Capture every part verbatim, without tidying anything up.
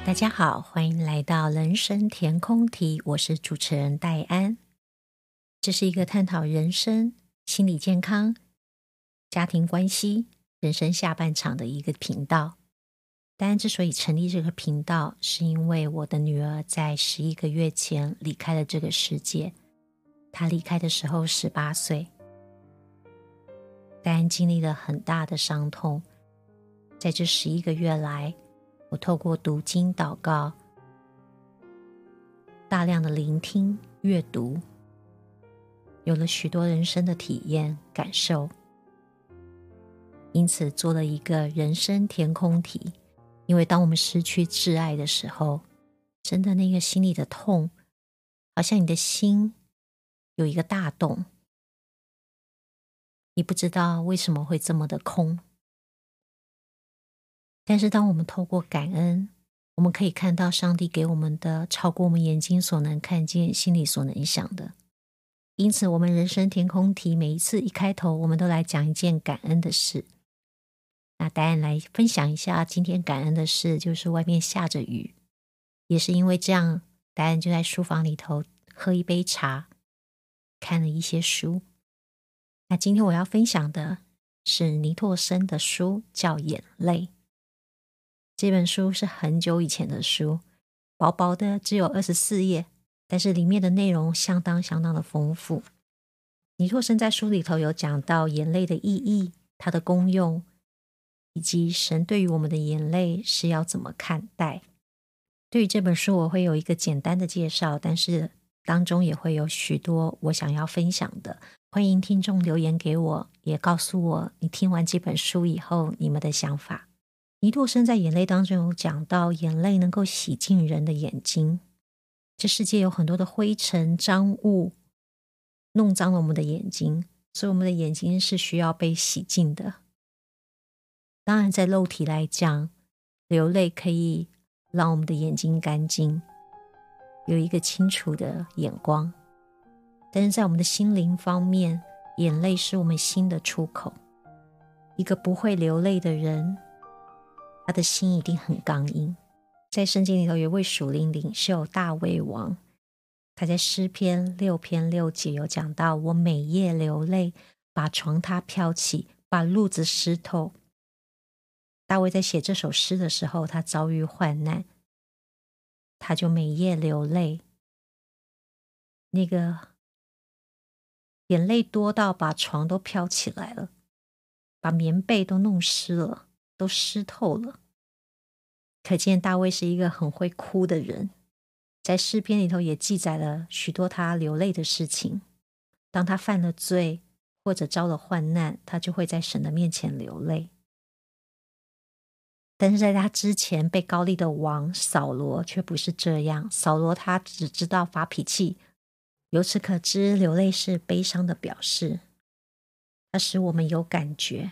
大家好，欢迎来到人生填空题，我是主持人戴安。这是一个探讨人生、心理健康、家庭关系、人生下半场的一个频道。戴安之所以成立这个频道，是因为我的女儿在十一个月前离开了这个世界。她离开的时候十八岁。戴安经历了很大的伤痛，在这十一个月来，我透过读经祷告，大量的聆听阅读，有了许多人生的体验感受，因此做了一个人生填空题。因为当我们失去挚爱的时候，真的那个心里的痛，好像你的心有一个大洞，你不知道为什么会这么的空。但是当我们透过感恩，我们可以看到上帝给我们的超过我们眼睛所能看见，心里所能想的。因此我们人生填空题每一次一开头，我们都来讲一件感恩的事。那答案来分享一下今天感恩的事，就是外面下着雨，也是因为这样，答案就在书房里头喝一杯茶，看了一些书。那今天我要分享的是尼托生的书，叫《眼泪》。这本书是很久以前的书，薄薄的只有二十四页，但是里面的内容相当相当的丰富。尼托生在书里头有讲到眼泪的意义，它的功用，以及神对于我们的眼泪是要怎么看待。对于这本书我会有一个简单的介绍，但是当中也会有许多我想要分享的。欢迎听众留言给我，也告诉我你听完这本书以后你们的想法。尼托生在眼泪当中有讲到，眼泪能够洗净人的眼睛。这世界有很多的灰尘脏物弄脏了我们的眼睛，所以我们的眼睛是需要被洗净的。当然在肉体来讲，流泪可以让我们的眼睛干净，有一个清楚的眼光。但是在我们的心灵方面，眼泪是我们心的出口。一个不会流泪的人，他的心一定很刚硬。在圣经里头有一位属灵领袖大卫王，他在诗篇六篇六节有讲到，我每夜流泪，把床榻飘起，把褥子湿透。大卫在写这首诗的时候，他遭遇患难，他就每夜流泪，那个眼泪多到把床都飘起来了，把棉被都弄湿了，都湿透了。可见大卫是一个很会哭的人，在诗篇里头也记载了许多他流泪的事情。当他犯了罪或者遭了患难，他就会在神的面前流泪。但是在他之前被膏立的王扫罗却不是这样，扫罗他只知道发脾气。由此可知，流泪是悲伤的表示，它使我们有感觉，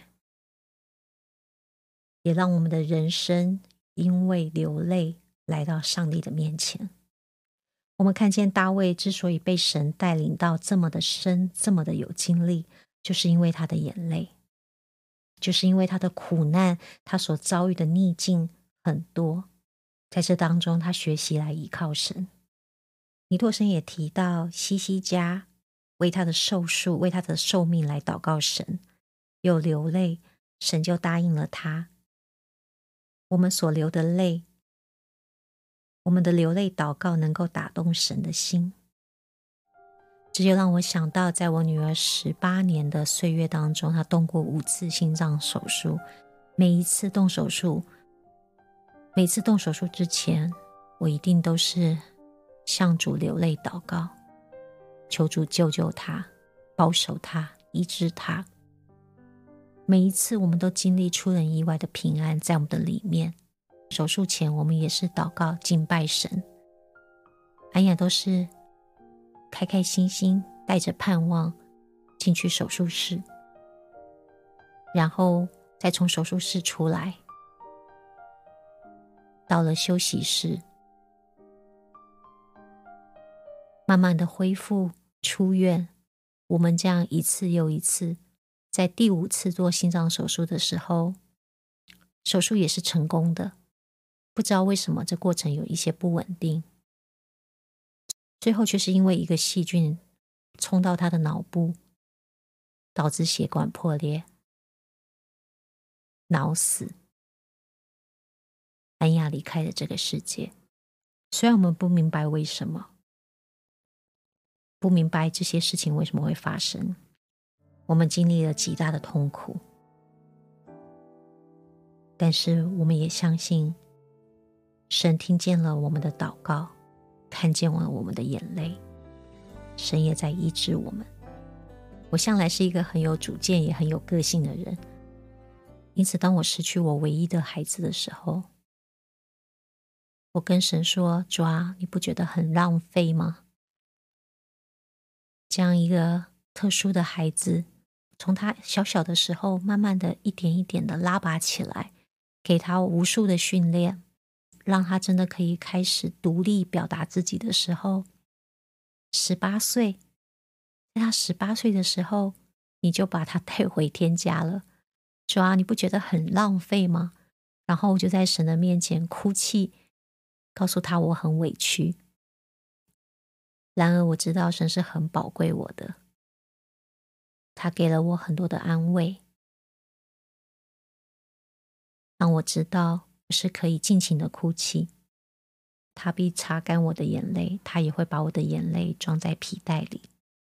也让我们的人生因为流泪来到上帝的面前。我们看见大卫之所以被神带领到这么的深，这么的有经历，就是因为他的眼泪，就是因为他的苦难，他所遭遇的逆境很多，在这当中他学习来依靠神。尼托生也提到西西家为他的寿数，为他的寿命来祷告神，有流泪，神就答应了他。我们所流的泪，我们的流泪祷告能够打动神的心。这就让我想到，在我女儿十八年的岁月当中，她动过五次心脏手术。每一次动手术，每次动手术之前，我一定都是向主流泪祷告，求主救救她，保守她，医治她。每一次我们都经历出人意外的平安在我们的里面。手术前我们也是祷告敬拜神，安雅都是开开心心带着盼望进去手术室，然后再从手术室出来，到了休息室，慢慢的恢复出院。我们这样一次又一次，在第五次做心脏手术的时候，手术也是成功的。 不知道为什么这过程有一些不稳定，最后却是因为一个细菌冲到他的脑部，导致血管破裂、脑死，安雅离开了这个世界。虽然我们不明白为什么，不明白这些事情为什么会发生，我们经历了极大的痛苦，但是我们也相信神听见了我们的祷告，看见了我们的眼泪，神也在医治我们。我向来是一个很有主见也很有个性的人，因此当我失去我唯一的孩子的时候，我跟神说，主啊，你不觉得很浪费吗？这样一个特殊的孩子，从他小小的时候慢慢的一点一点的拉拔起来，给他无数的训练，让他真的可以开始独立表达自己的时候，十八岁，在他十八岁的时候，你就把他带回天家了。主啊，你不觉得很浪费吗？然后我就在神的面前哭泣，告诉他我很委屈。然而我知道神是很宝贵我的，他给了我很多的安慰，让我知道我是可以尽情的哭泣，他必擦干我的眼泪，他也会把我的眼泪装在皮带里。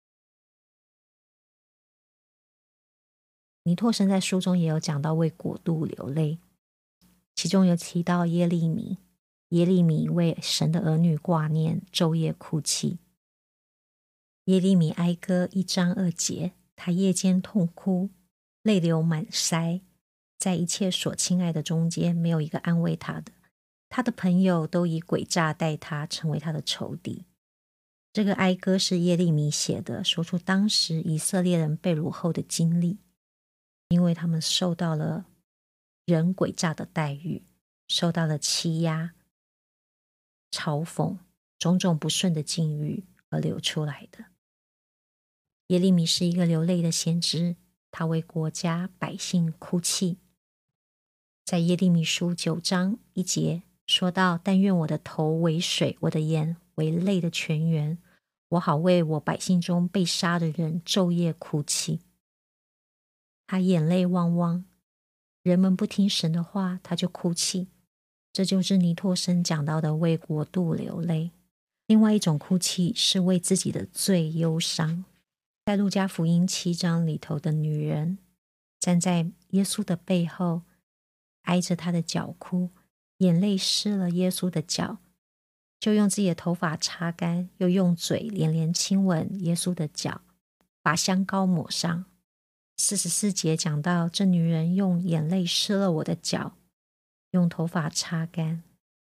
尼托生在书中也有讲到为国度流泪，其中有提到耶利米，耶利米为神的儿女挂念，昼夜哭泣。耶利米哀歌一章二节，他夜间痛哭，泪流满腮，在一切所亲爱的中间，没有一个安慰他的，他的朋友都以诡诈待他，成为他的仇敌。这个哀歌是耶利米写的，说出当时以色列人被掳后的经历，因为他们受到了人诡诈的待遇，受到了欺压、嘲讽，种种不顺的境遇而流出来的。耶利米是一个流泪的先知，他为国家百姓哭泣。在耶利米书九章一节说到，但愿我的头为水，我的眼为泪的泉源，我好为我百姓中被杀的人昼夜哭泣。他眼泪汪汪，人们不听神的话，他就哭泣。这就是尼托生讲到的为国度流泪。另外一种哭泣是为自己的罪忧伤。在路加福音七章里头的女人，站在耶稣的背后，挨着他的脚哭，眼泪湿了耶稣的脚，就用自己的头发擦干，又用嘴连连亲吻耶稣的脚，把香膏抹上。四十四节讲到，这女人用眼泪湿了我的脚，用头发擦干。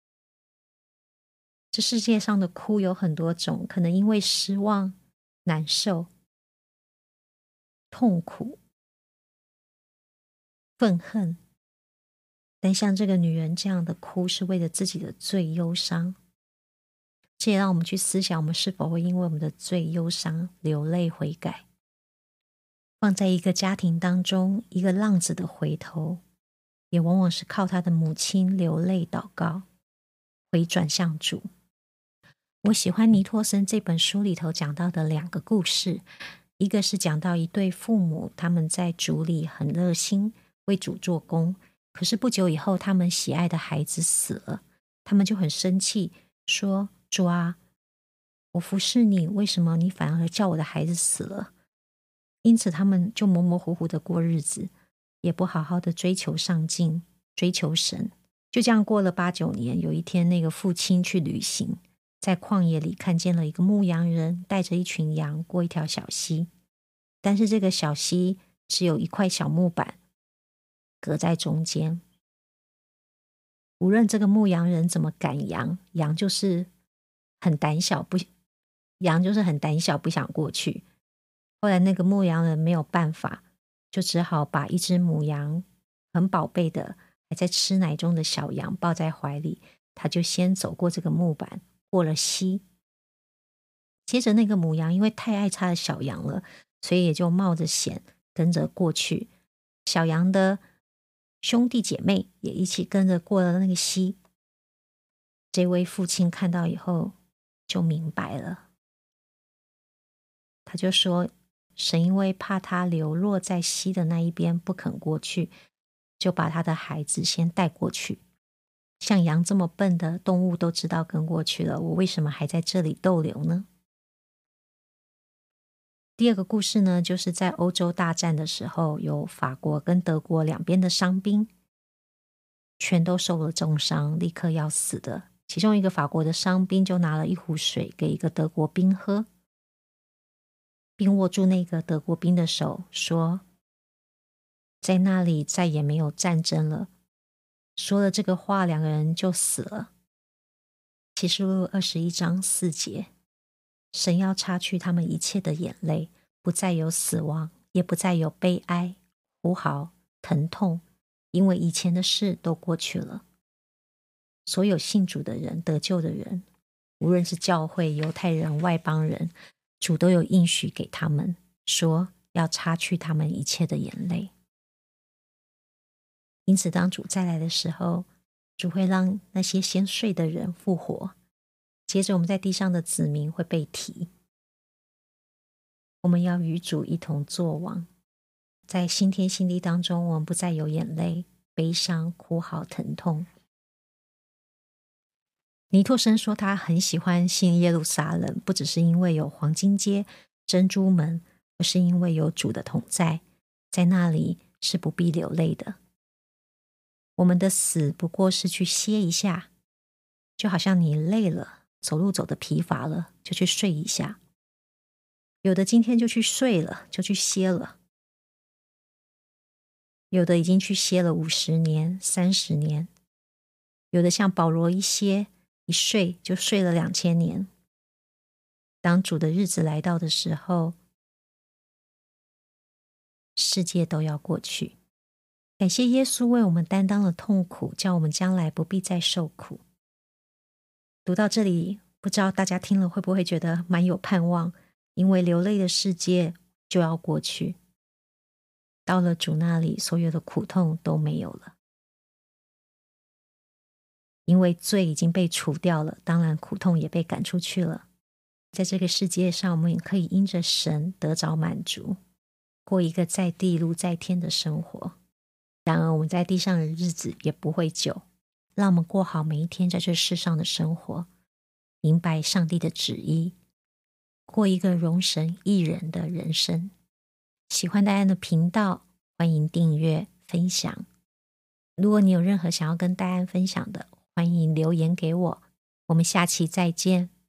这世界上的哭有很多种，可能因为失望、难受、痛苦、愤恨，但像这个女人这样的哭是为了自己的罪忧伤。这也让我们去思想，我们是否会因为我们的罪忧伤流泪悔改。放在一个家庭当中，一个浪子的回头，也往往是靠他的母亲流泪祷告，回转向主。我喜欢尼托生这本书里头讲到的两个故事，一个是讲到一对父母，他们在主里很热心，为主做工，可是不久以后他们喜爱的孩子死了，他们就很生气，说，主啊，我服侍你，为什么你反而叫我的孩子死了？因此他们就模模糊糊的过日子，也不好好的追求上进，追求神。就这样过了八九年，有一天那个父亲去旅行，在旷野里看见了一个牧羊人带着一群羊过一条小溪，但是这个小溪只有一块小木板隔在中间。无论这个牧羊人怎么赶羊，羊就是很胆小，不，羊就是很胆小，不想过去。后来那个牧羊人没有办法，就只好把一只母羊，很宝贝的还在吃奶中的小羊抱在怀里，他就先走过这个木板，过了溪。接着那个母羊因为太爱他的小羊了，所以也就冒着险跟着过去。小羊的兄弟姐妹也一起跟着过了那个溪。 这位父亲看到以后就明白了，他就说，神因为怕他流落在溪的那一边不肯过去，就把他的孩子先带过去。像羊这么笨的动物都知道跟过去了，我为什么还在这里逗留呢？第二个故事呢，就是在欧洲大战的时候，有法国跟德国两边的伤兵全都受了重伤，立刻要死的。其中一个法国的伤兵就拿了一壶水给一个德国兵喝，并握住那个德国兵的手说，在那里再也没有战争了。说了这个话，两个人就死了。启示录二十一章四节，神要擦去他们一切的眼泪，不再有死亡，也不再有悲哀、呼嚎、疼痛，因为以前的事都过去了。所有信主的人、得救的人，无论是教会、犹太人、外邦人，主都有应许给他们，说要擦去他们一切的眼泪。因此当主再来的时候，主会让那些先睡的人复活，接着我们在地上的子民会被提。我们要与主一同作王，在新天新地当中，我们不再有眼泪、悲伤、哭嚎、疼痛。尼托生说他很喜欢新耶路撒冷，不只是因为有黄金街、珍珠门，而是因为有主的同在，在那里是不必流泪的。我们的死不过是去歇一下，就好像你累了，走路走得疲乏了，就去睡一下。有的今天就去睡了，就去歇了。有的已经去歇了五十年、三十年，有的像保罗一歇一睡就睡了两千年。当主的日子来到的时候，世界都要过去。感谢耶稣为我们担当了痛苦，叫我们将来不必再受苦。读到这里，不知道大家听了会不会觉得蛮有盼望，因为流泪的世界就要过去，到了主那里，所有的苦痛都没有了。因为罪已经被除掉了，当然苦痛也被赶出去了。在这个世界上，我们也可以因着神得着满足，过一个在地如在天的生活。然而我们在地上的日子也不会久，让我们过好每一天在这世上的生活，明白上帝的旨意，过一个荣神益人的人生。喜欢戴安的频道，欢迎订阅分享。如果你有任何想要跟戴安分享的，欢迎留言给我。我们下期再见。